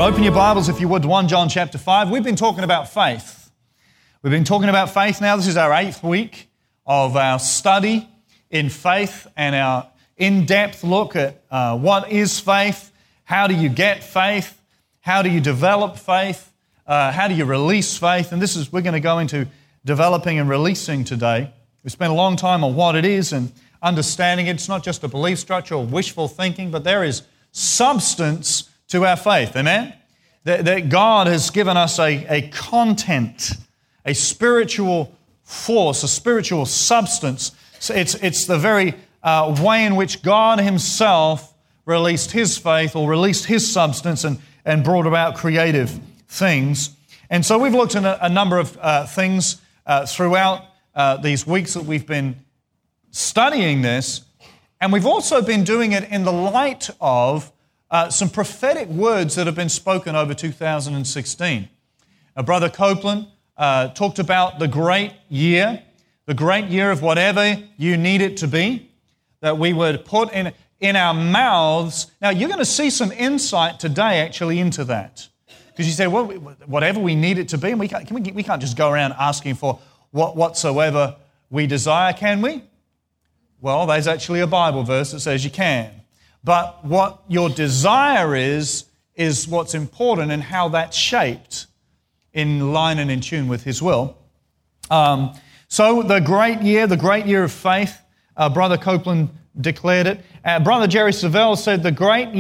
Open your Bibles, if you would, to 1 John chapter 5. We've been talking about faith. We've been talking about faith now. This is our 8th week of our study in faith and our in-depth look at what is faith, how do you get faith, how do you develop faith, how do you release faith. And we're going to go into developing and releasing today. We spent a long time on what it is and understanding it. It's not just a belief structure or wishful thinking, but there is substance to our faith, amen? That God has given us a content, a spiritual force, a spiritual substance. So it's the very way in which God Himself released His faith or released His substance and brought about creative things. And so we've looked at a number of things throughout these weeks that we've been studying this, and we've also been doing it in the light of some prophetic words that have been spoken over 2016. Brother Copeland talked about the great year of whatever you need it to be, that we would put in our mouths. Now, you're going to see some insight today actually into that. Because you say, well, whatever we need it to be, and we can't just go around asking for whatsoever we desire, can we? Well, there's actually a Bible verse that says you can. But what your desire is what's important and how that's shaped in line and in tune with His will. So the great year of faith, Brother Copeland declared it. Brother Jerry Savelle said the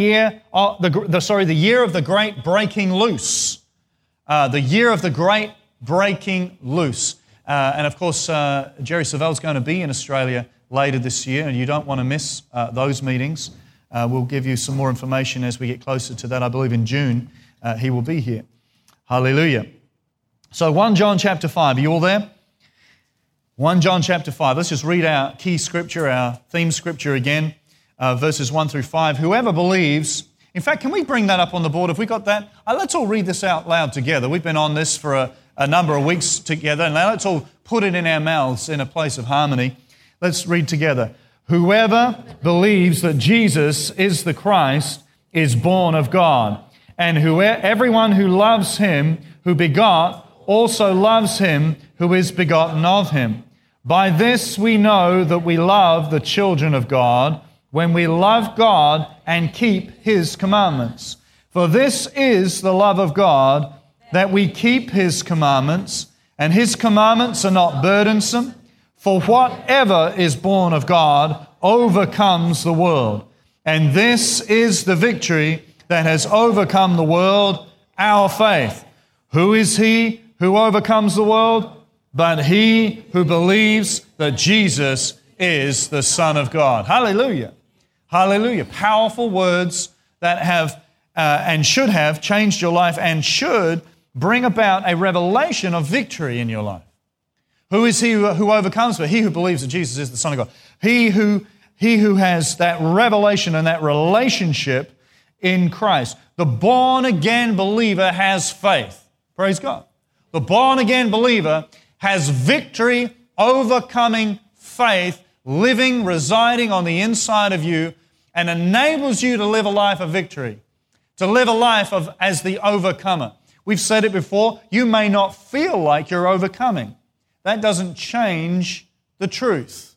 year of the great breaking loose. The year of the great breaking loose. And of course, Jerry Savelle's going to be in Australia later this year, and you don't want to miss those meetings. We'll give you some more information as we get closer to that. I believe in June he will be here. Hallelujah. So 1 John chapter 5, are you all there? 1 John chapter 5. Let's just read our key scripture, our theme scripture again, verses 1 through 5. Whoever believes... In fact, can we bring that up on the board? Have we got that? Let's all read this out loud together. We've been on this for a number of weeks together, and now let's all put it in our mouths in a place of harmony. Let's read together. Whoever believes that Jesus is the Christ is born of God. And everyone who loves Him who begot also loves Him who is begotten of Him. By this we know that we love the children of God, when we love God and keep His commandments. For this is the love of God, that we keep His commandments, and His commandments are not burdensome. For whatever is born of God overcomes the world. And this is the victory that has overcome the world, our faith. Who is he who overcomes the world? But he who believes that Jesus is the Son of God. Hallelujah. Hallelujah. Powerful words that have and should have changed your life and should bring about a revelation of victory in your life. Who is he who overcomes? But he who believes that Jesus is the Son of God. He who has that revelation and that relationship in Christ. The born-again believer has faith. Praise God. The born-again believer has victory, overcoming faith, living, residing on the inside of you, and enables you to live a life of victory, to live a life as the overcomer. We've said it before, you may not feel like you're overcoming. That doesn't change the truth.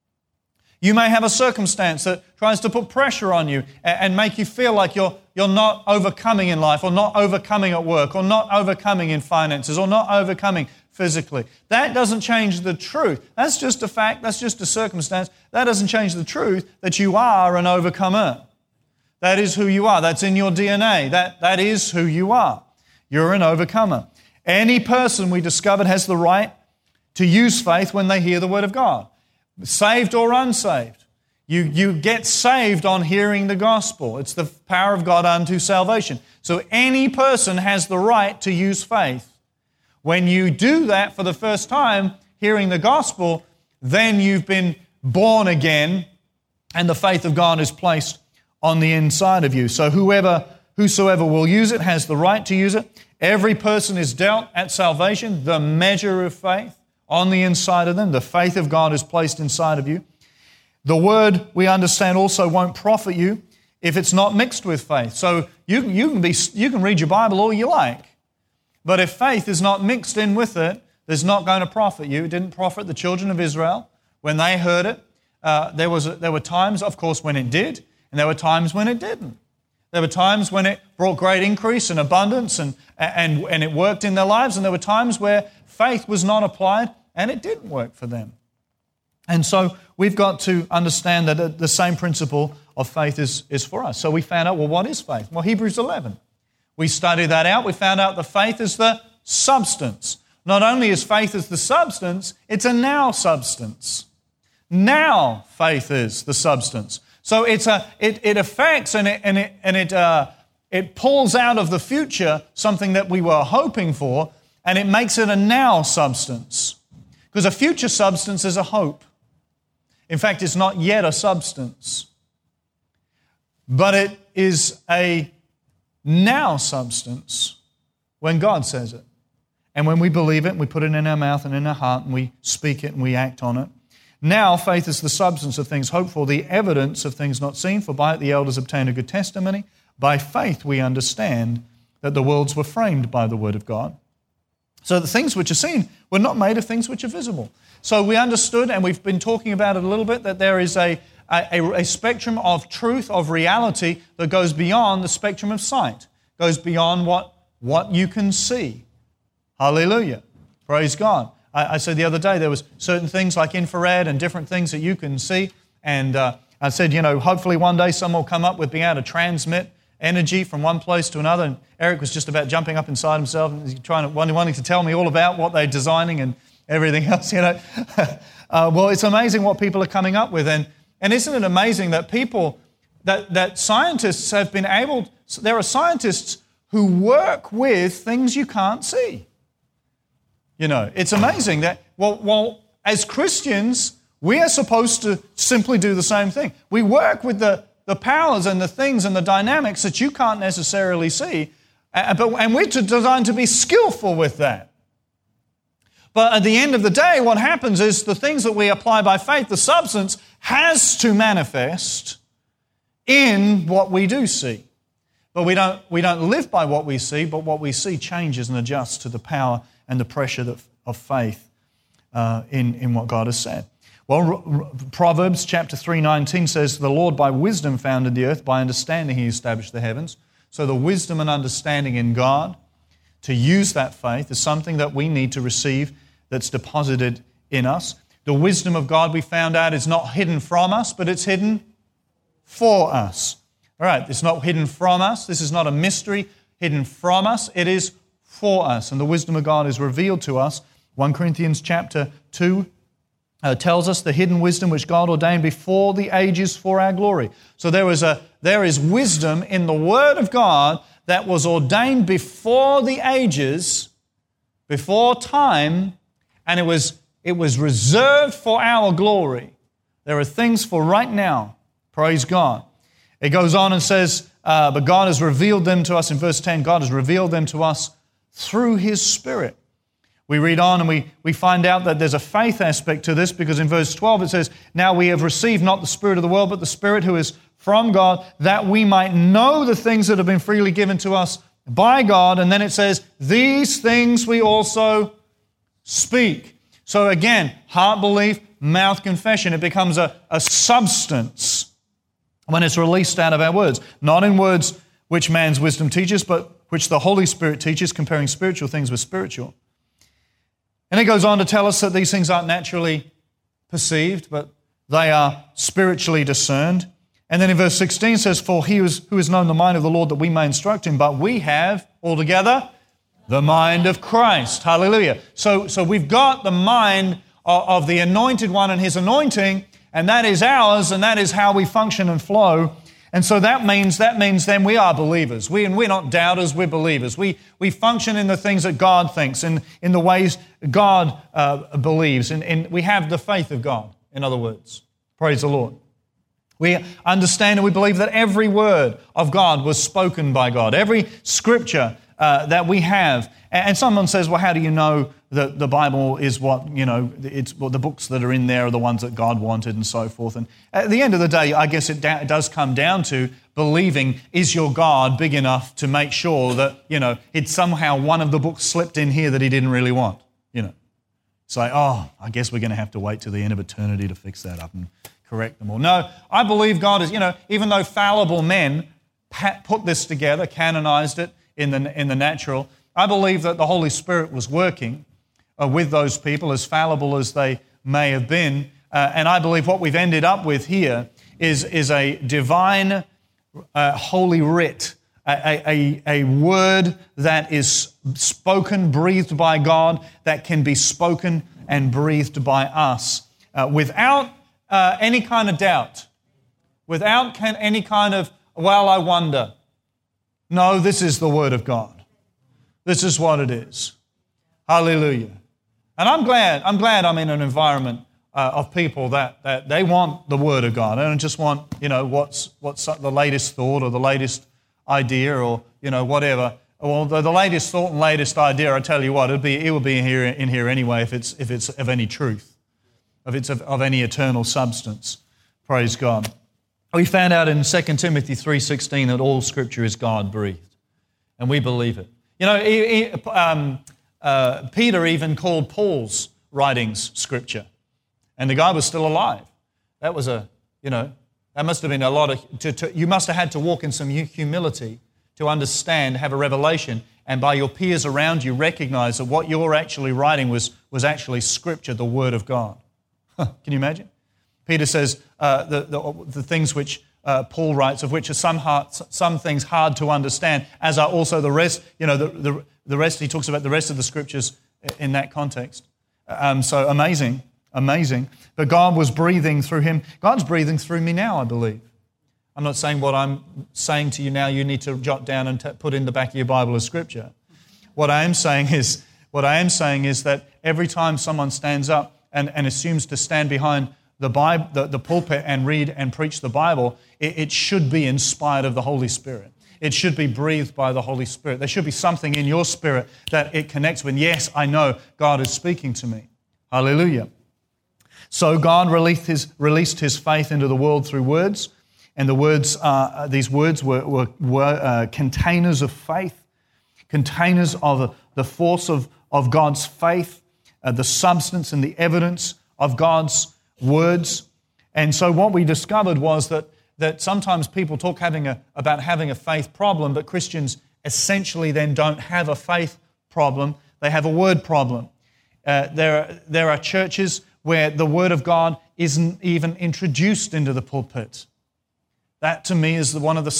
You may have a circumstance that tries to put pressure on you and make you feel like you're not overcoming in life, or not overcoming at work, or not overcoming in finances, or not overcoming physically. That doesn't change the truth. That's just a fact. That's just a circumstance. That doesn't change the truth that you are an overcomer. That is who you are. That's in your DNA. That is who you are. You're an overcomer. Any person, we discovered, has the right to use faith when they hear the Word of God. Saved or unsaved. You get saved on hearing the gospel. It's the power of God unto salvation. So any person has the right to use faith. When you do that for the first time, hearing the gospel, then you've been born again and the faith of God is placed on the inside of you. So whosoever will use it has the right to use it. Every person is dealt at salvation the measure of faith on the inside of them. The faith of God is placed inside of you. The word, we understand, also won't profit you if it's not mixed with faith. So you can read your Bible all you like, but if faith is not mixed in with it, it's not going to profit you. It didn't profit the children of Israel when they heard it. There were times, of course, when it did, and there were times when it didn't. There were times when it brought great increase and abundance and it worked in their lives, and there were times where faith was not applied and it didn't work for them. And so we've got to understand that the same principle of faith is for us. So we found out, well, what is faith? Well, Hebrews 11. We studied that out. We found out the faith is the substance. Not only is faith is the substance, it's a now substance. Now faith is the substance. So it affects and it pulls out of the future something that we were hoping for, and it makes it a now substance. Because a future substance is a hope. In fact, it's not yet a substance. But it is a now substance when God says it. And when we believe it, and we put it in our mouth and in our heart, and we speak it and we act on it. Now faith is the substance of things hoped for, the evidence of things not seen, for by it the elders obtained a good testimony. By faith we understand that the worlds were framed by the word of God. So the things which are seen were not made of things which are visible. So we understood, and we've been talking about it a little bit, that there is a spectrum of truth, of reality, that goes beyond the spectrum of sight, goes beyond what you can see. Hallelujah. Praise God. I said the other day there was certain things like infrared and different things that you can see, and I said, hopefully one day someone will come up with being able to transmit energy from one place to another, and Eric was just about jumping up inside himself and wanting to tell me all about what they're designing and everything else, Well, it's amazing what people are coming up with, and isn't it amazing that people, that scientists have been able, there are scientists who work with things you can't see. It's amazing that, well, as Christians, we are supposed to simply do the same thing. We work with the powers and the things and the dynamics that you can't necessarily see, and we're designed to be skillful with that. But at the end of the day, what happens is the things that we apply by faith, the substance, has to manifest in what we do see. But we don't live by what we see, but what we see changes and adjusts to the power and the pressure of faith in what God has said. Well, Proverbs chapter 3:19 says, "The Lord by wisdom founded the earth, by understanding He established the heavens." So the wisdom and understanding in God, to use that faith, is something that we need to receive that's deposited in us. The wisdom of God, we found out, is not hidden from us, but it's hidden for us. All right, it's not hidden from us. This is not a mystery hidden from us. It is for us. And the wisdom of God is revealed to us. 1 Corinthians chapter 2 tells us the hidden wisdom which God ordained before the ages for our glory. So there is wisdom in the Word of God that was ordained before the ages, before time, and it was reserved for our glory. There are things for right now. Praise God. It goes on and says, but God has revealed them to us. In verse 10, God has revealed them to us through His Spirit. We read on and we find out that there's a faith aspect to this, because in verse 12 it says, "Now we have received not the spirit of the world, but the Spirit who is from God, that we might know the things that have been freely given to us by God." And then it says, "These things we also speak." So again, heart belief, mouth confession. It becomes a substance when it's released out of our words. Not in words which man's wisdom teaches, but which the Holy Spirit teaches, comparing spiritual things with spiritual. And it goes on to tell us that these things aren't naturally perceived, but they are spiritually discerned. And then in verse 16 says, "For he who has known the mind of the Lord, that we may instruct him, but we have," altogether, "the mind of Christ." Hallelujah. So we've got the mind of the Anointed One and His anointing, and that is ours, and that is how we function and flow. And so that means then we are believers. We're not doubters, we're believers. We function in the things that God thinks, in the ways God believes. And we have the faith of God, in other words. Praise the Lord. We understand and we believe that every word of God was spoken by God. Every scripture that we have. And someone says, well, how do you know that the Bible is what, the books that are in there are the ones that God wanted and so forth. And at the end of the day, I guess it does come down to believing, is your God big enough to make sure that, it's somehow one of the books slipped in here that he didn't really want, Say, I guess we're going to have to wait till the end of eternity to fix that up and correct them all. No, I believe God is, even though fallible men put this together, canonized it in the natural, I believe that the Holy Spirit was working with those people, as fallible as they may have been. And I believe what we've ended up with here is a divine holy writ, a word that is spoken, breathed by God, that can be spoken and breathed by us without any kind of doubt, without any kind of, well, I wonder. No, this is the Word of God. This is what it is. Hallelujah. And I'm glad I'm in an environment of people that they want the Word of God. They don't just want, what's the latest thought or the latest idea or, whatever. Well, the latest thought and latest idea, I tell you what, it would be in here anyway if it's of any truth, if it's of any eternal substance. Praise God. We found out in 2 Timothy 3:16 that all Scripture is God-breathed, and we believe it. Peter even called Paul's writings Scripture, and the guy was still alive. That was that must have been a lot of, you must have had to walk in some humility to understand, have a revelation, and by your peers around you recognize that what you're actually writing was actually Scripture, the Word of God. Can you imagine? Peter says the things which Paul writes, of which are some things hard to understand, as are also the rest. The rest, he talks about the rest of the Scriptures in that context. So amazing. But God was breathing through him. God's breathing through me now, I believe. I'm not saying what I'm saying to you now you need to jot down and put in the back of your Bible as Scripture. What I am saying is that every time someone stands up and assumes to stand behind the Bible, the pulpit, and read and preach the Bible, it should be inspired of the Holy Spirit. It should be breathed by the Holy Spirit. There should be something in your spirit that it connects with. Yes, I know God is speaking to me. Hallelujah. So God released His faith into the world through words, and these words were containers of faith, containers of the force of God's faith, the substance and the evidence of God's words. And so what we discovered was that sometimes people talk about having a faith problem, but Christians essentially then don't have a faith problem. They have a word problem. There are churches where the Word of God isn't even introduced into the pulpit. That to me is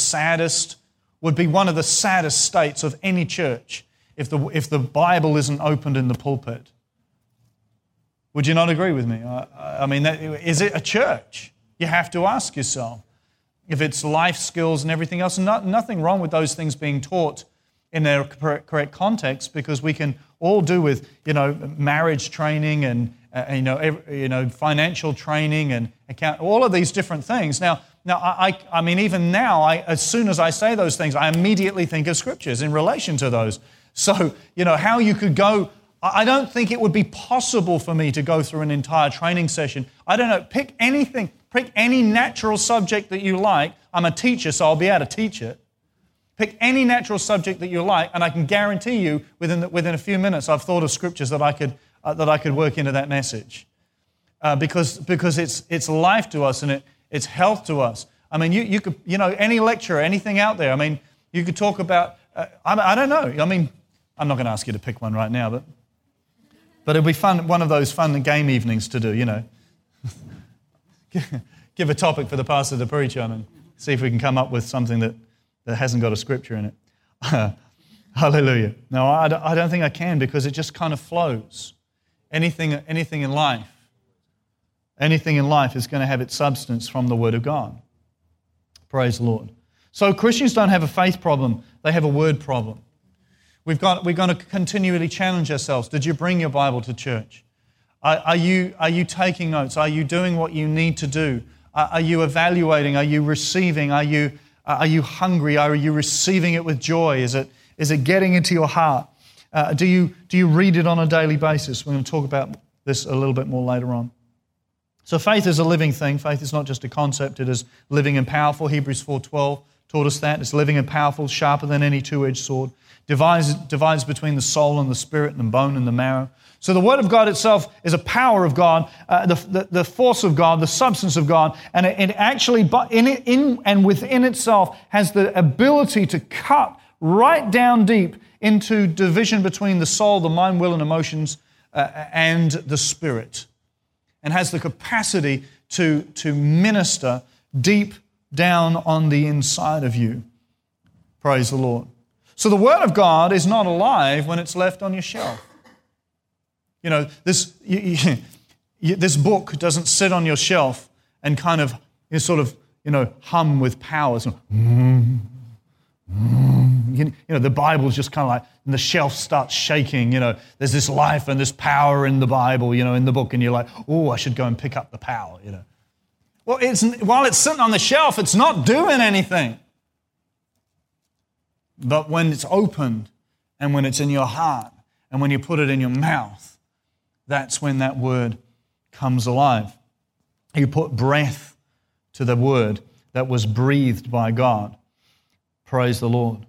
would be one of the saddest states of any church if the Bible isn't opened in the pulpit. Would you not agree with me? Is it a church? You have to ask yourself. If it's life skills and everything else, nothing wrong with those things being taught in their correct context, because we can all do with marriage training and financial training and account, all of these different things. Now, even now, as soon as I say those things, I immediately think of Scriptures in relation to those. So, how you could go. I don't think it would be possible for me to go through an entire training session. I don't know, pick anything, pick any natural subject that you like. I'm a teacher, so I'll be able to teach it. Pick any natural subject that you like, and I can guarantee you within a few minutes I've thought of Scriptures that I could work into that message. Because it's life to us and it's health to us. I mean, you could, any lecturer, anything out there, you could talk about, I don't know. I'm not going to ask you to pick one right now, but it'll be fun, one of those fun game evenings to do, Give a topic for the pastor to preach on and see if we can come up with something that hasn't got a Scripture in it. Hallelujah. No, I don't think I can, because it just kind of flows. Anything in life is going to have its substance from the Word of God. Praise the Lord. So Christians don't have a faith problem, they have a word problem. We're going to continually challenge ourselves. Did you bring your Bible to church? Are you taking notes? Are you doing what you need to do? Are you evaluating? Are you receiving? Are you hungry? Are you receiving it with joy? Is Is it getting into your heart? Do you read it on a daily basis? We're going to talk about this a little bit more later on. So faith is a living thing. Faith is not just a concept. It is living and powerful. Hebrews 4:12 taught us that. It's living and powerful, sharper than any two-edged sword. Divides between the soul and the spirit and the bone and the marrow. So the Word of God itself is a power of God, the force of God, the substance of God, and it actually, in and within itself, has the ability to cut right down deep into division between the soul, the mind, will, and emotions, and the spirit, and has the capacity to minister deep down on the inside of you. Praise the Lord. So the Word of God is not alive when it's left on your shelf. You know, this book doesn't sit on your shelf and kind of hum with power. The Bible's just kind of like, and the shelf starts shaking. There's this life and this power in the Bible, in the book, and you're like, oh, I should go and pick up the power. Well, while it's sitting on the shelf, it's not doing anything. But when it's opened and when it's in your heart and when you put it in your mouth, that's when that word comes alive. You put breath to the word that was breathed by God. Praise the Lord.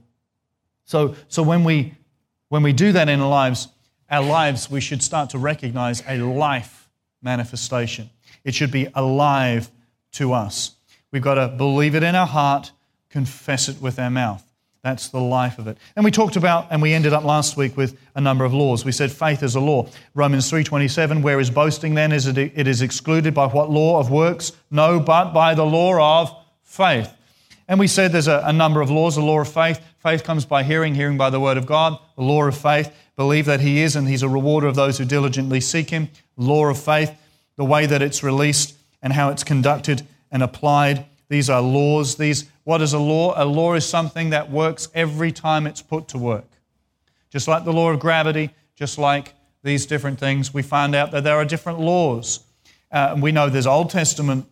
So when we do that in our lives, we should start to recognize a life manifestation. It should be alive to us. We've got to believe it in our heart, confess it with our mouth. That's the life of it. And we talked about, and we ended up last week with a number of laws. We said faith is a law. Romans 3:27, where is boasting then? It is excluded by what law of works? No, but by the law of faith. And we said there's a number of laws. The law of faith. Faith comes by hearing, hearing by the word of God. The law of faith. Believe that He is and He's a rewarder of those who diligently seek Him. Law of faith. The way that it's released and how it's conducted and applied. These are laws. What is a law? A law is something that works every time it's put to work. Just like the law of gravity, just like these different things, we find out that there are different laws. We know there's Old Testament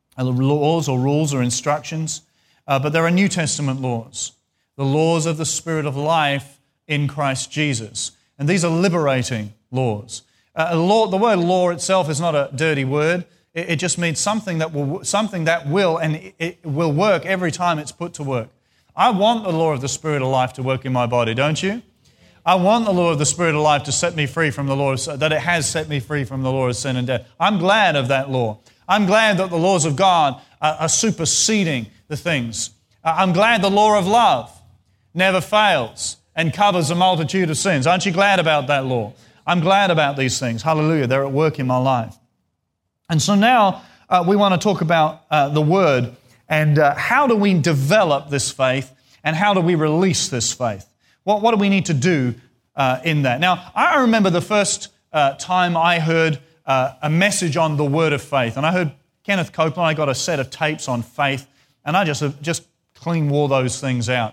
laws or rules or instructions, but there are New Testament laws, the laws of the Spirit of life in Christ Jesus. And these are liberating laws. The word law itself is not a dirty word. It just means something that will and it will work every time it's put to work. I want the law of the Spirit of life to work in my body, don't you? I want the law of the Spirit of life to set me free from the law that it has set me free from the law of sin and death. I'm glad of that law. I'm glad that the laws of God are superseding the things. I'm glad the law of love never fails and covers a multitude of sins. Aren't you glad about that law? I'm glad about these things. Hallelujah. They're at work in my life. And so now we want to talk about the Word and how do we develop this faith and how do we release this faith? What do we need to do in that? Now, I remember the first time I heard a message on the Word of faith, and I heard Kenneth Copeland. I got a set of tapes on faith, and I just clean wore those things out.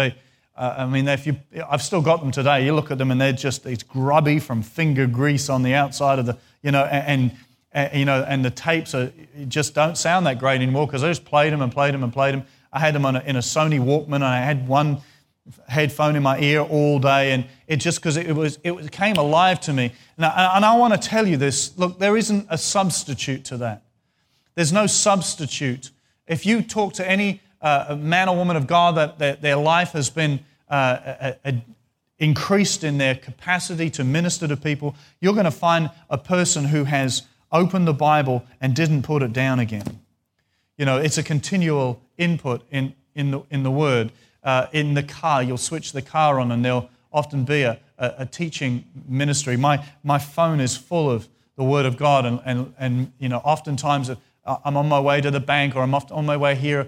I've still got them today. You look at them and it's grubby from finger grease on the outside of the, and the tapes just don't sound that great anymore because I just played them. I had them in a Sony Walkman, and I had one headphone in my ear all day, and it just because it came alive to me. And I want to tell you this. Look, there isn't a substitute to that. There's no substitute. If you talk to any man or woman of God that their life has been increased in their capacity to minister to people, you're going to find a person who has opened the Bible and didn't put it down again. It's a continual input in the Word. In the car, you'll switch the car on and there'll often be a teaching ministry. My phone is full of the Word of God and oftentimes I'm on my way to the bank or I'm on my way here,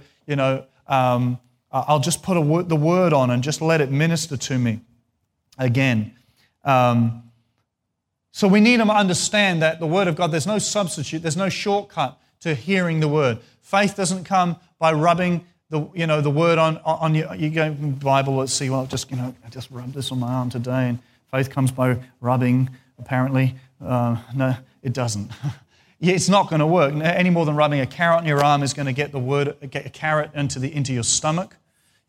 I'll just put the Word on and just let it minister to me again. So we need to understand that the Word of God, there's no substitute, there's no shortcut to hearing the Word. Faith doesn't come by rubbing the Word on you go, Bible, let's see, well, I just rubbed this on my arm today, and faith comes by rubbing, apparently. No, it doesn't. It's not going to work. Any more than rubbing a carrot on your arm is going to get a carrot into your stomach.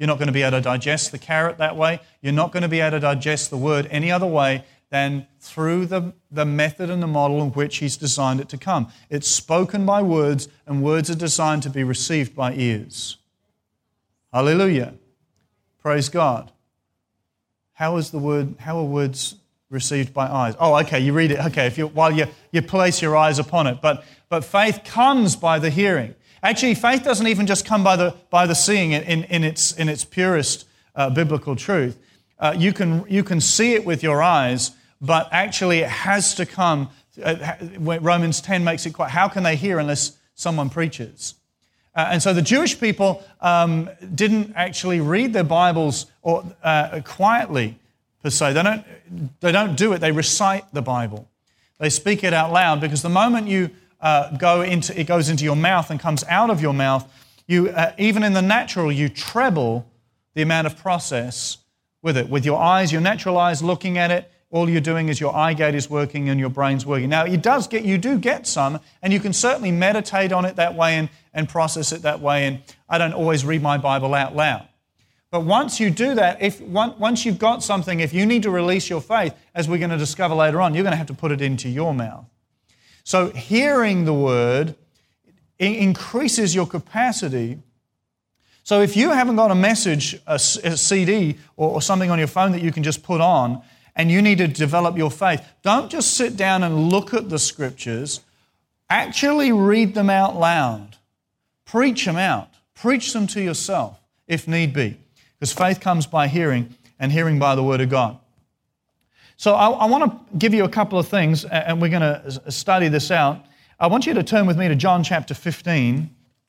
You're not going to be able to digest the carrot that way. You're not going to be able to digest the Word any other way than through the method and the model in which He's designed it to come. It's spoken by words, and words are designed to be received by ears. Hallelujah. Praise God. How are words received by eyes? Oh, okay, you read it. Okay, while you place your eyes upon it. But faith comes by the hearing. Actually, faith doesn't even just come by the seeing in its purest biblical truth. You can see it with your eyes, but actually it has to come. Romans 10 makes it quite. How can they hear unless someone preaches? And so the Jewish people didn't actually read their Bibles or quietly per se. They don't do it. They recite the Bible. They speak it out loud, because the moment you it goes into your mouth and comes out of your mouth, you even in the natural you treble the amount of process with it. With your eyes, your natural eyes looking at it, all you're doing is your eye gate is working and your brain's working. Now, you do get some, and you can certainly meditate on it that way and process it that way. And I don't always read my Bible out loud. But once you do that, once you've got something, if you need to release your faith, as we're going to discover later on, you're going to have to put it into your mouth. So hearing the Word increases your capacity. So if you haven't got a message, a CD or something on your phone that you can just put on, and you need to develop your faith, don't just sit down and look at the Scriptures. Actually read them out loud. Preach them out. Preach them to yourself if need be. Because faith comes by hearing, and hearing by the Word of God. So I want to give you a couple of things, and we're going to study this out. I want you to turn with me to John chapter 15.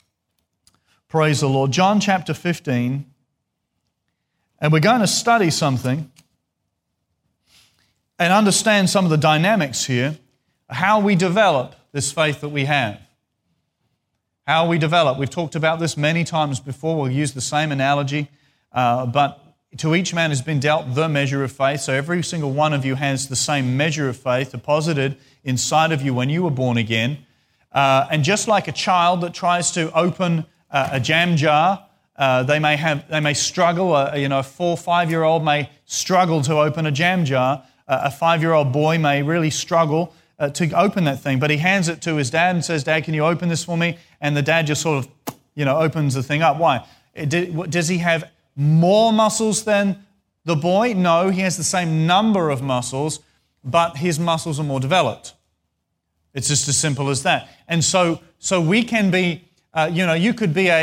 Praise the Lord. John chapter 15. And we're going to study something and understand some of the dynamics here, how we develop this faith that we have. How we develop. We've talked about this many times before. We'll use the same analogy, but to each man has been dealt the measure of faith. So every single one of you has the same measure of faith deposited inside of you when you were born again. And just like a child that tries to open a jam jar, they may struggle. A 4 or 5-year-old may struggle to open a jam jar. A 5-year-old boy may really struggle to open that thing, but he hands it to his dad and says, "Dad, can you open this for me?" And the dad just sort of, opens the thing up. Why? Does he have more muscles than the boy? No, he has the same number of muscles, but his muscles are more developed. It's just as simple as that. And so we can be, you could be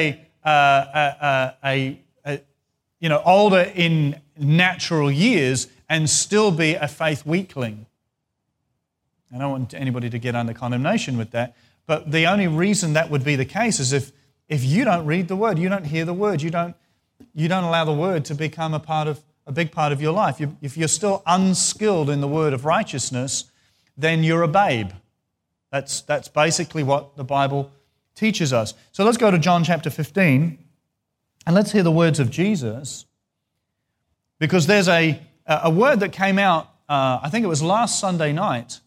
older in natural years and still be a faith weakling. I don't want anybody to get under condemnation with that, but the only reason that would be the case is if you don't read the Word, you don't hear the Word, you don't allow the Word to become a big part of your life. If you're still unskilled in the Word of righteousness, then you're a babe. That's basically what the Bible teaches us. So let's go to John chapter 15, and let's hear the words of Jesus, because there's a word that came out, I think it was last Sunday night,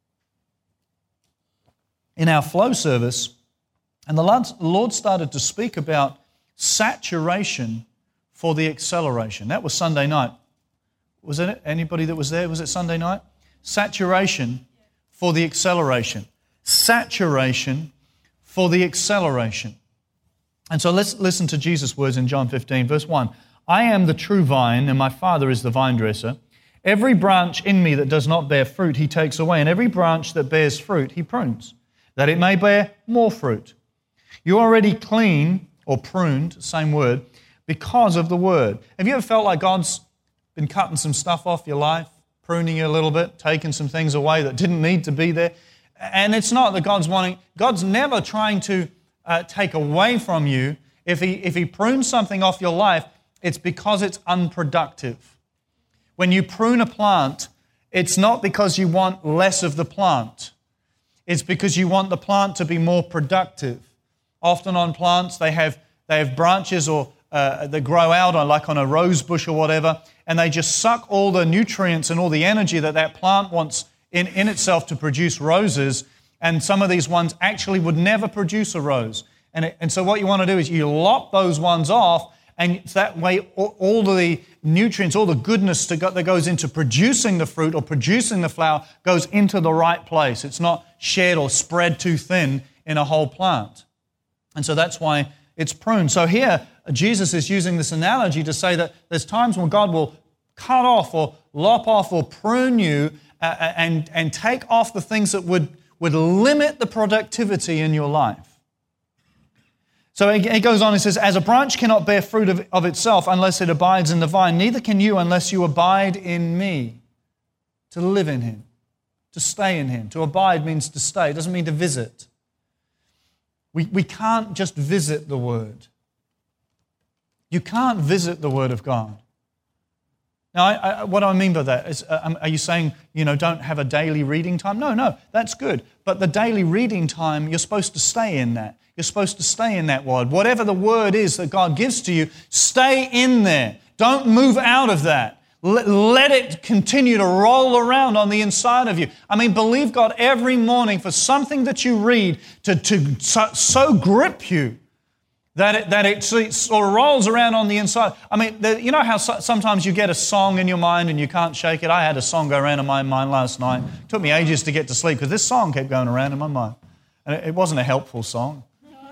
in our flow service, and the Lord started to speak about saturation for the acceleration. That was Sunday night. Was it anybody that was there? Was it Sunday night? Saturation for the acceleration. Saturation for the acceleration. And so let's listen to Jesus' words in John 15, verse 1. "I am the true vine, and my Father is the vine dresser. Every branch in me that does not bear fruit, He takes away, and every branch that bears fruit, He prunes, that it may bear more fruit. You are already clean," or pruned, same word, "because of the Word." Have you ever felt like God's been cutting some stuff off your life, pruning you a little bit, taking some things away that didn't need to be there? And it's not that God's never trying to take away from you. If He prunes something off your life, it's because it's unproductive. When you prune a plant, it's not because you want less of the plant. It's because you want the plant to be more productive. Often on plants, they have branches or that grow out on a rose bush or whatever, and they just suck all the nutrients and all the energy that plant wants in itself to produce roses, and some of these ones actually would never produce a rose. And so what you want to do is you lop those ones off, And that way, all the nutrients, all the goodness that goes into producing the fruit or producing the flower goes into the right place. It's not shed or spread too thin in a whole plant. And so that's why it's pruned. So here, Jesus is using this analogy to say that there's times when God will cut off or lop off or prune you and take off the things that would limit the productivity in your life. So he goes on, he says, as a branch cannot bear fruit of itself unless it abides in the vine, neither can you unless you abide in me. To live in him, to stay in him. To abide means to stay. It doesn't mean to visit. We can't just visit the Word. You can't visit the Word of God. Now, what do I mean by that? Are you saying, don't have a daily reading time? No, that's good. But the daily reading time, you're supposed to stay in that. You're supposed to stay in that Word. Whatever the Word is that God gives to you, stay in there. Don't move out of that. Let it continue to roll around on the inside of you. I mean, believe God every morning for something that you read to so grip you that it sort of rolls around on the inside. I mean, you know how sometimes you get a song in your mind and you can't shake it? I had a song go around in my mind last night. It took me ages to get to sleep because this song kept going around in my mind. And it wasn't a helpful song.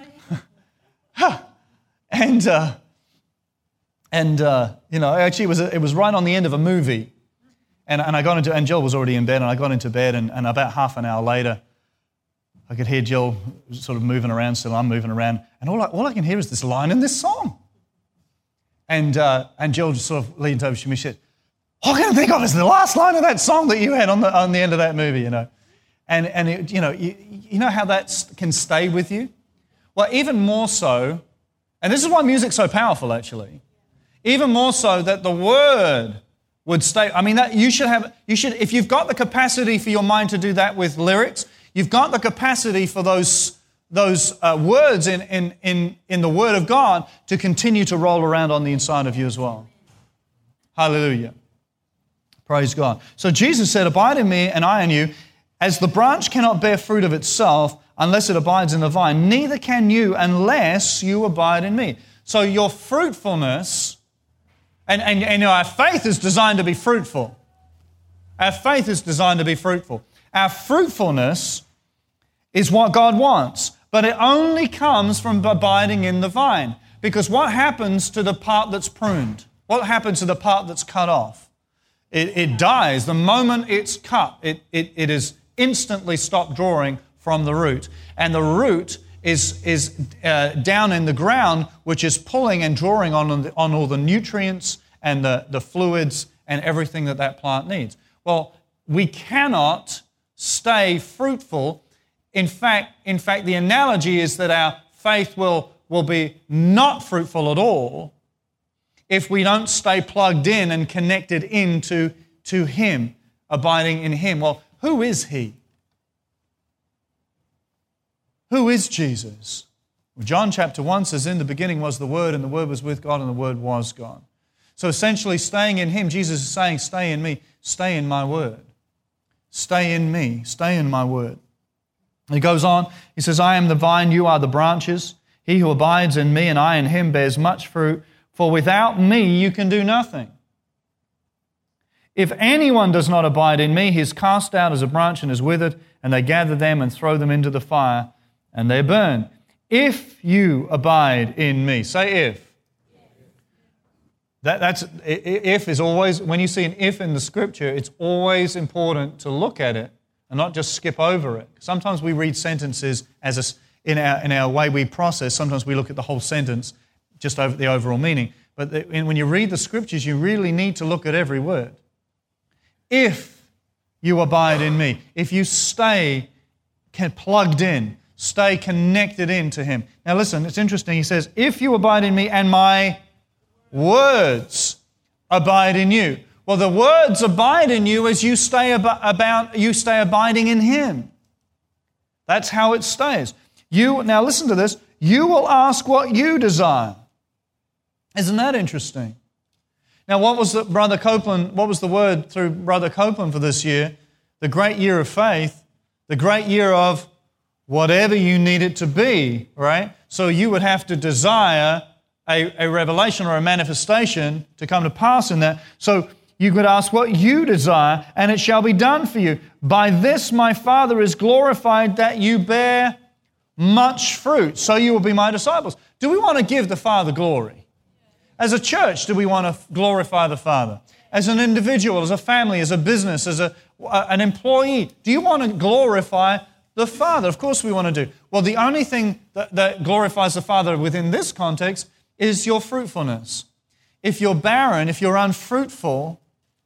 Actually it was right on the end of a movie. And I got into, and Jill was already in bed, and I got into bed, and about half an hour later, I could hear Jill sort of moving around, so I'm moving around, and all I can hear is this line in this song. And Jill just sort of leaned over to me and said, all I can think of is the last line of that song that you had on the end of that movie, And it, you know how that can stay with you? Well, even more so, and this is why music's so powerful, actually. Even more so that the Word would stay. I mean, that you should, if you've got the capacity for your mind to do that with lyrics, you've got the capacity for those words in the Word of God to continue to roll around on the inside of you as well. Hallelujah. Praise God. So Jesus said, abide in me and I in you. As the branch cannot bear fruit of itself unless it abides in the vine, neither can you unless you abide in me. So your fruitfulness, and our faith is designed to be fruitful. Our faith is designed to be fruitful. Our fruitfulness is what God wants, but it only comes from abiding in the vine. Because what happens to the part that's pruned? What happens to the part that's cut off? It dies. The moment it's cut, it is instantly stopped drawing from the root. And the root is down in the ground, which is pulling and drawing on all the nutrients and the fluids and everything that plant needs. Well, we cannot stay fruitful. In fact, the analogy is that our faith will be not fruitful at all if we don't stay plugged in and connected into Him, abiding in Him. Well, who is He? Who is Jesus? Well, John chapter 1 says, in the beginning was the Word, and the Word was with God, and the Word was God. So essentially, staying in Him, Jesus is saying, stay in me, stay in my Word. Stay in me, stay in my Word. He goes on, he says, I am the vine, you are the branches. He who abides in me and I in him bears much fruit, for without me you can do nothing. If anyone does not abide in me, he is cast out as a branch and is withered, and they gather them and throw them into the fire, and they burn. If you abide in me, say if. If is always, when you see an if in the Scripture, it's always important to look at it and not just skip over it. Sometimes we read sentences in our way we process. Sometimes we look at the whole sentence, just over the overall meaning. But when you read the Scriptures, you really need to look at every word. If you abide in me, if you stay plugged in, stay connected into Him. Now listen, it's interesting. He says, if you abide in me and my words abide in you. Well, the words abide in you as you stay abiding in Him. That's how it stays. Now listen to this. You will ask what you desire. Isn't that interesting? Now, what was the word through Brother Copeland for this year? The great year of faith, the great year of whatever you need it to be, right? So you would have to desire a revelation or a manifestation to come to pass in that. So you could ask what you desire, and it shall be done for you. By this my Father is glorified, that you bear much fruit, so you will be my disciples. Do we want to give the Father glory? As a church, do we want to glorify the Father? As an individual, as a family, as a business, as an employee, do you want to glorify the Father? Of course we want to do. Well, the only thing that glorifies the Father within this context is your fruitfulness. If you're barren, if you're unfruitful,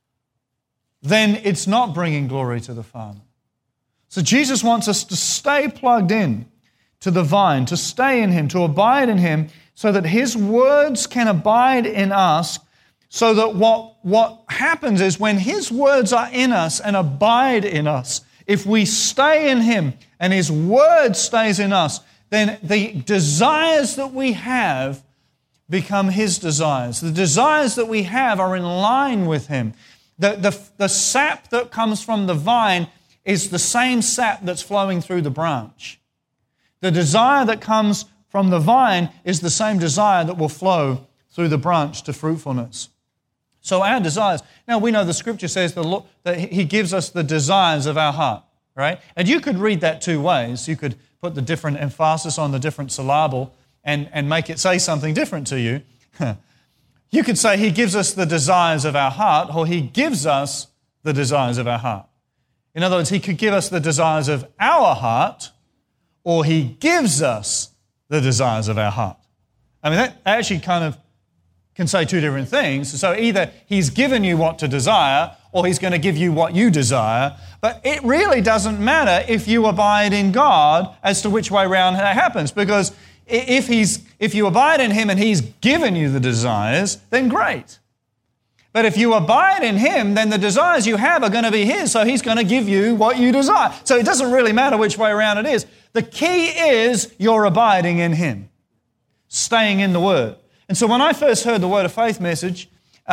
then it's not bringing glory to the Father. So Jesus wants us to stay plugged in to the vine, to stay in Him, to abide in Him, so that His words can abide in us, so that what happens is when His words are in us and abide in us, if we stay in Him and His word stays in us, then the desires that we have become His desires. The desires that we have are in line with Him. The sap that comes from the vine is the same sap that's flowing through the branch. The desire that comes from the vine is the same desire that will flow through the branch to fruitfulness. So our desires. Now we know the Scripture says that He gives us the desires of our heart, right? And you could read that two ways. You could put the different emphasis on the different syllable and make it say something different to you. You could say He gives us the desires of our heart, or He gives us the desires of our heart. In other words, He could give us the desires of our heart, or He gives us the desires of our heart. I mean, that actually kind of can say two different things. So either He's given you what to desire, or He's going to give you what you desire. But it really doesn't matter if you abide in God as to which way round that happens, because if you abide in Him and He's given you the desires, then great. But if you abide in Him, then the desires you have are going to be His, so He's going to give you what you desire. So it doesn't really matter which way around it is. The key is you're abiding in Him, staying in the Word. And so when I first heard the Word of Faith message,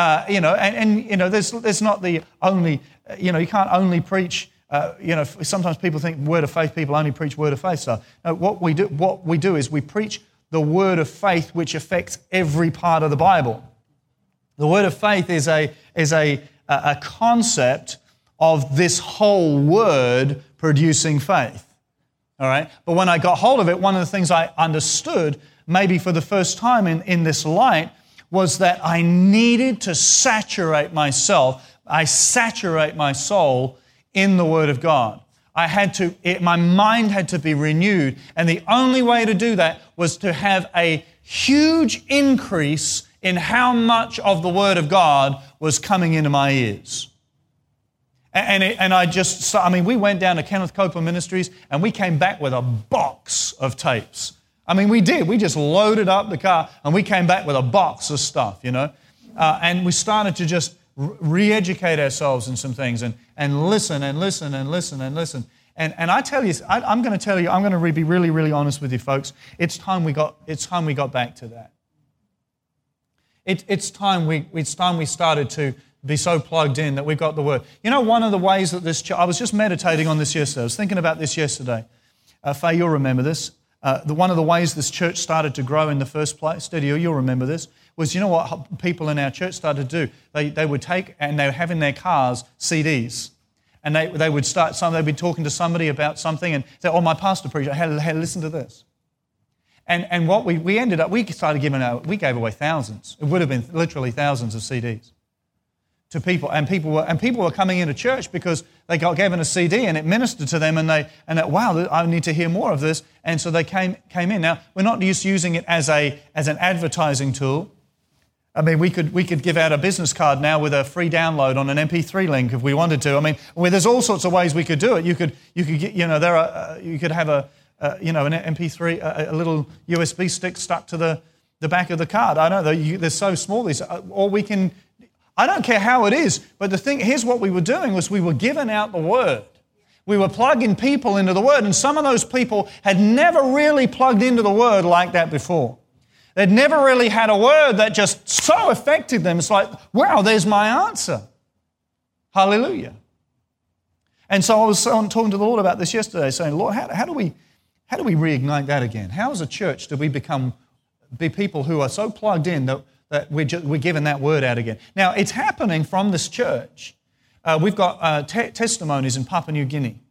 there's not the only, you can't only preach. Sometimes people think Word of Faith people only preach Word of Faith stuff. No, what we do is we preach the Word of Faith, which affects every part of the Bible. The Word of Faith is a concept of this whole Word producing faith. All right. But when I got hold of it, one of the things I understood, maybe for the first time in this light, was that I needed to saturate myself. I saturate my soul in the Word of God. My mind had to be renewed, and the only way to do that was to have a huge increase in how much of the Word of God was coming into my ears. We went down to Kenneth Copeland Ministries, and we came back with a box of tapes. I mean, we did. We just loaded up the car, and we came back with a box of stuff, and we started to just re-educate ourselves in some things and listen and listen and listen and listen. And I tell you, I'm going to be really, really honest with you folks. It's time we got back to that. It's time we started to be so plugged in that we've got the Word. One of the ways that this I was just meditating on this yesterday. I was thinking about this yesterday. Faye, you'll remember this. One of the ways this church started to grow in the first place, Studio, you'll remember this, was what people in our church started to do? They would take, and they would have in their cars CDs. And they would they'd be talking to somebody about something and say, my pastor preached, hey, listen to this. And what we ended up, we gave away thousands. It would have been literally thousands of CDs to people. And people were coming into church because they got given a CD and it ministered to them, wow, I need to hear more of this. And so they came in. Now, we're not just using it as an advertising tool. I mean, we could give out a business card now with a free download on an MP3 link if we wanted to. I mean, there's all sorts of ways we could do it. You could get, you could have an MP3, a little USB stick stuck to the back of the card. I know they're so small these, or we can. I don't care how it is, but here's what we were doing was we were giving out the Word. We were plugging people into the Word, and some of those people had never really plugged into the Word like that before. They'd never really had a word that just so affected them. It's like, wow, there's my answer. Hallelujah. And so I was talking to the Lord about this yesterday, saying, Lord, how do we reignite that again? How as a church do we become be people who are so plugged in that we're giving that word out again. Now, it's happening from this church. We've got testimonies in Papua New Guinea.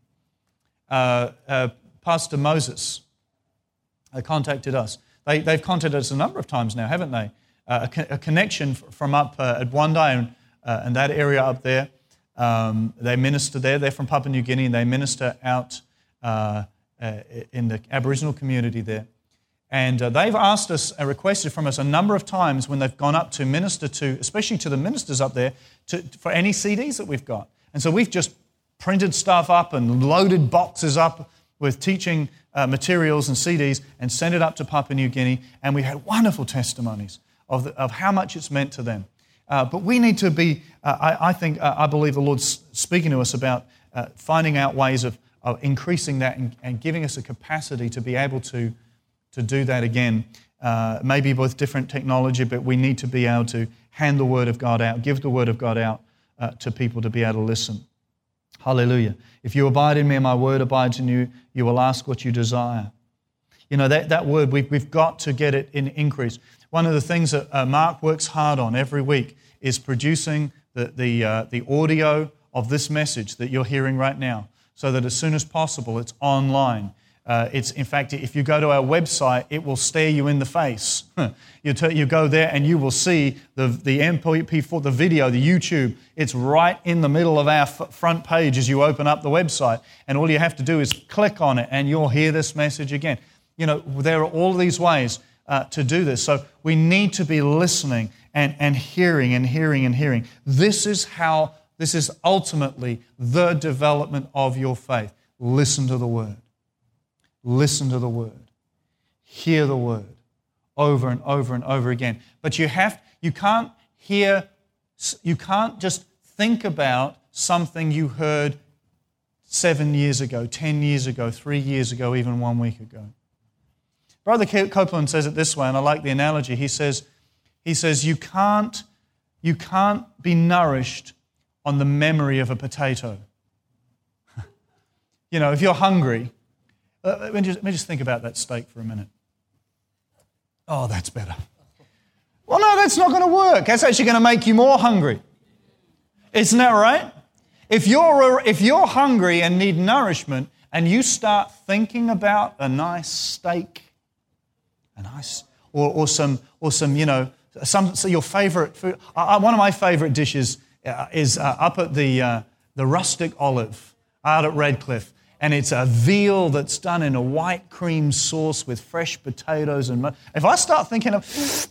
Pastor Moses contacted us. They've contacted us a number of times now, haven't they? A connection from up at Wandai and that area up there. They minister there. They're from Papua New Guinea, and they minister out in the Aboriginal community there. And they've asked us and requested from us a number of times when they've gone up to minister to, especially to the ministers up there, for any CDs that we've got. And so we've just printed stuff up and loaded boxes up with teaching materials and CDs and sent it up to Papua New Guinea. And we had wonderful testimonies of how much it's meant to them. But we need to be, I believe the Lord's speaking to us about finding out ways of increasing that and giving us a capacity to be able to do that again, maybe with different technology, but we need to be able to hand the Word of God out, give the Word of God out to people to be able to listen. Hallelujah. If you abide in me and my Word abides in you, you will ask what you desire. You know, that word, we've got to get it in increase. One of the things that Mark works hard on every week is producing the audio of this message that you're hearing right now, so that as soon as possible it's online. In fact, if you go to our website, it will stare you in the face. You go there and you will see the MP4, the video, the YouTube. It's right in the middle of our front page as you open up the website. And all you have to do is click on it and you'll hear this message again. You know, there are all these ways to do this. So we need to be listening and hearing and hearing and hearing. This is ultimately the development of your faith. Listen to the Word. Listen to the Word. Hear the Word over and over and over again. But you can't just think about something you heard 7 years ago, 10 years ago, 3 years ago, even 1 week ago. Brother Copeland says it this way, and I like the analogy. He says you can't be nourished on the memory of a potato. You know, if you're hungry, let me just think about that steak for a minute. Oh, that's better. Well, no, that's not going to work. That's actually going to make you more hungry. Isn't that right? If you're hungry and need nourishment, and you start thinking about a nice steak, or some your favorite food. One of my favorite dishes is up at the Rustic Olive out at Redcliffe. And it's a veal that's done in a white cream sauce with fresh potatoes. And if I start thinking of,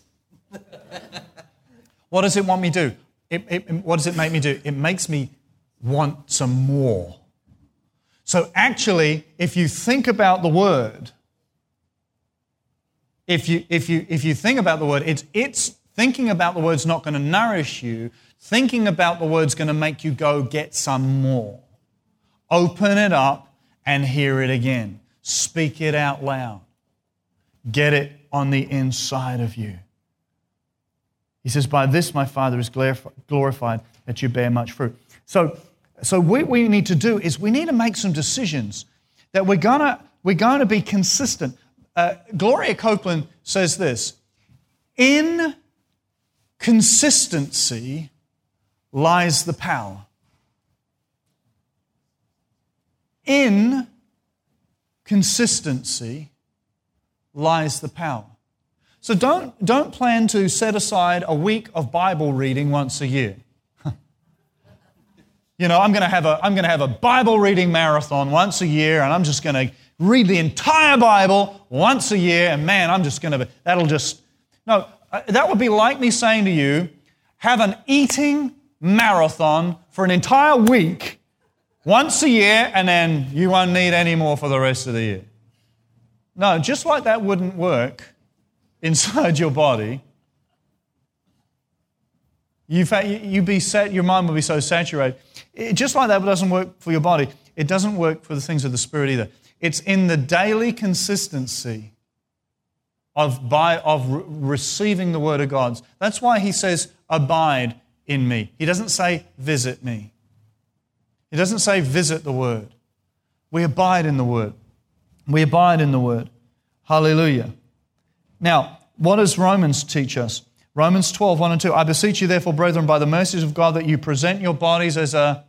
what does it want me to do? What does it make me do? It makes me want some more. So actually, if you think about the Word, if you think about the Word, it's thinking about the Word's not going to nourish you. Thinking about the Word's going to make you go get some more. Open it up and hear it again. Speak it out loud. Get it on the inside of you. He says, by this my Father is glorified, that you bear much fruit. So what we need to do is we need to make some decisions that we're going to be consistent. Gloria Copeland says this, in consistency lies the power. In consistency lies the power. So don't plan to set aside a week of Bible reading once a year. You know, I'm going to have a Bible reading marathon once a year, and I'm just going to read the entire Bible once a year, and man, that would be like me saying to you, have an eating marathon for an entire week once a year, and then you won't need any more for the rest of the year. No, just like that wouldn't work inside your body. Your mind will be so saturated. Just like that doesn't work for your body, it doesn't work for the things of the Spirit either. It's in the daily consistency of receiving the Word of God. That's why he says, abide in me. He doesn't say, visit me. He doesn't say, visit the Word. We abide in the Word. We abide in the Word. Hallelujah. Now, What does Romans teach us? Romans 12, 1 and 2. I beseech you therefore, brethren, by the mercies of God, that you present your bodies as a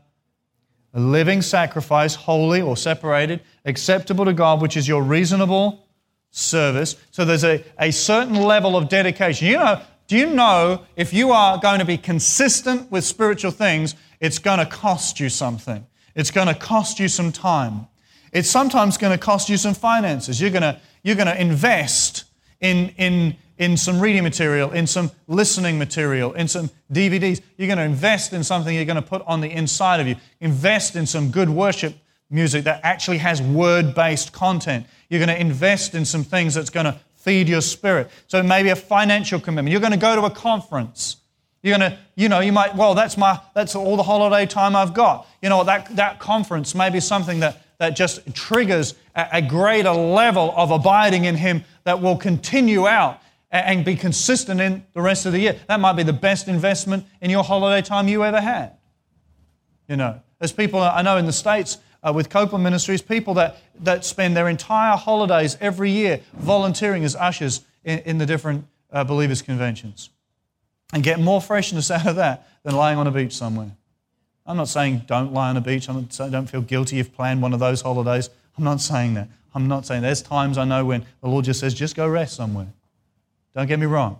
living sacrifice, holy or separated, acceptable to God, which is your reasonable service. So there's a certain level of dedication. Do you know if you are going to be consistent with spiritual things, it's going to cost you something. It's going to cost you some time. It's sometimes going to cost you some finances. You're going to invest in some reading material, in some listening material, in some DVDs. You're going to invest in something you're going to put on the inside of you. Invest in some good worship music that actually has word-based content. You're going to invest in some things that's going to feed your spirit. So maybe a financial commitment. You're going to go to a conference. You're going to, you might, well, that's all the holiday time I've got. You know, that conference may be something that just triggers a greater level of abiding in Him that will continue out and be consistent in the rest of the year. That might be the best investment in your holiday time you ever had. You know, there's people I know in the States with Copeland Ministries, people that spend their entire holidays every year volunteering as ushers in the different believers' conventions and get more freshness out of that than lying on a beach somewhere. I'm not saying don't lie on a beach. I'm not saying don't feel guilty if you've planned one of those holidays. I'm not saying that. I'm not saying that. There's times I know when the Lord just says, just go rest somewhere. Don't get me wrong.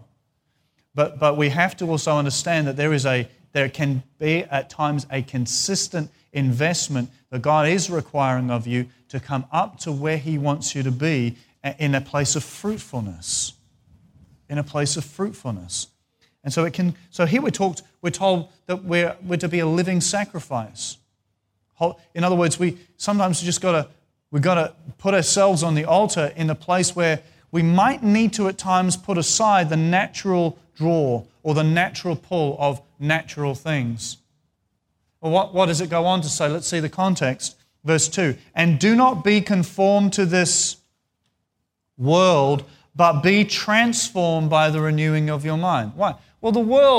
But we have to also understand that there can be at times a consistent investment that God is requiring of you to come up to where He wants you to be in a place of fruitfulness. In a place of fruitfulness. And so here we're told that we're to be a living sacrifice. In other words, we've got to put ourselves on the altar in a place where we might need to at times put aside the natural draw or the natural pull of natural things. Well, what does it go on to say? Let's see the context. Verse 2. And do not be conformed to this world, but be transformed by the renewing of your mind. Why? Well, the world